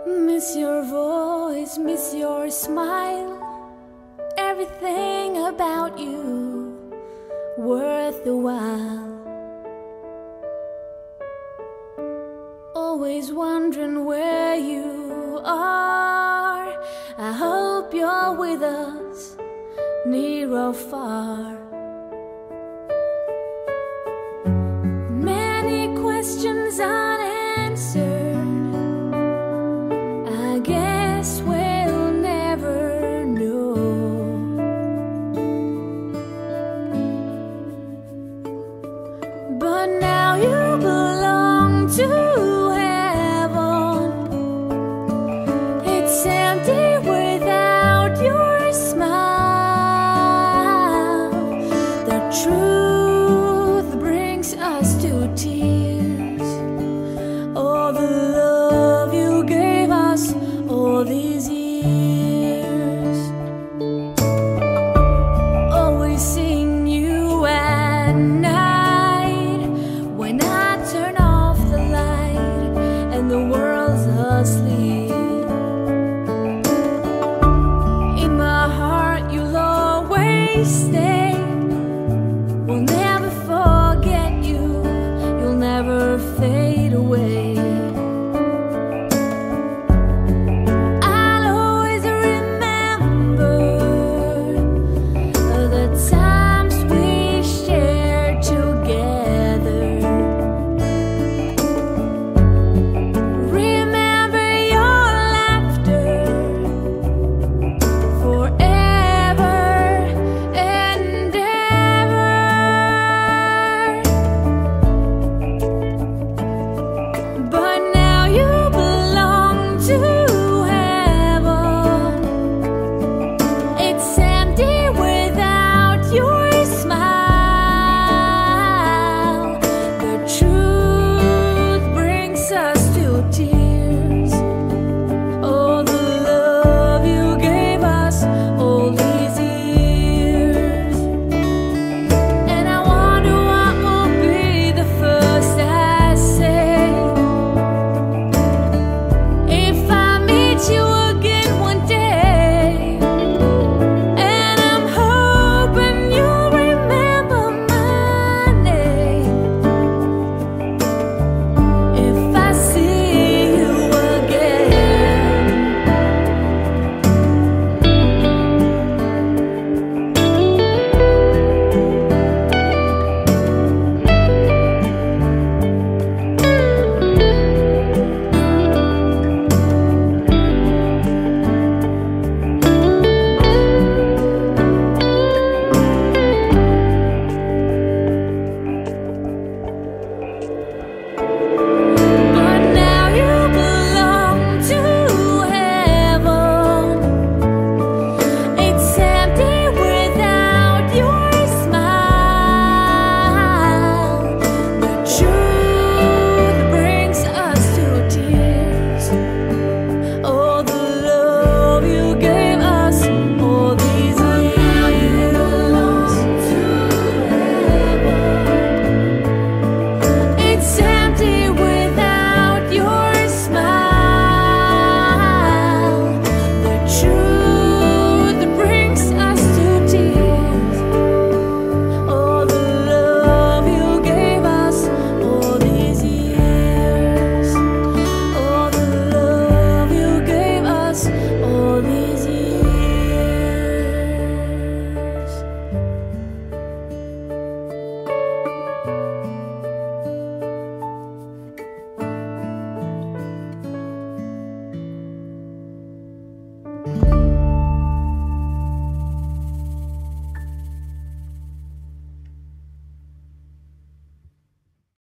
Miss your voice, miss your smile, everything about you worth the while. Always wondering where you are. I hope you're with us, near or far. Many questions unanswered, I guess we'll never know. But now you belong to heaven. It's empty without your smile. The truth brings us to tears. All the love you gave us all these years. Always seeing you at night, when I turn off the light and the world's asleep.